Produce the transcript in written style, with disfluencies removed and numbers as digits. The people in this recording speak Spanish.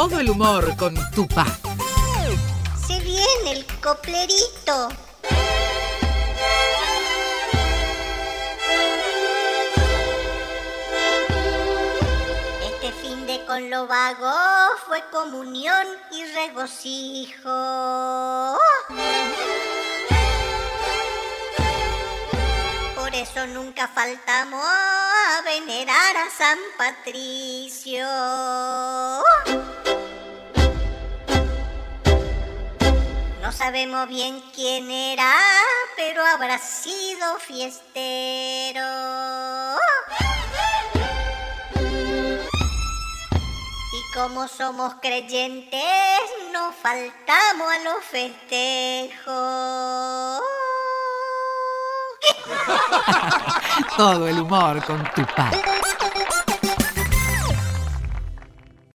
Todo el humor con Tupá. Se viene el coplerito. Este fin de con lo vago fue comunión y regocijo. Por eso nunca faltamos a venerar a San Patricio. No sabemos bien quién era, pero habrá sido fiestero. Y como somos creyentes, no faltamos a los festejos. Todo el humor con Tupá.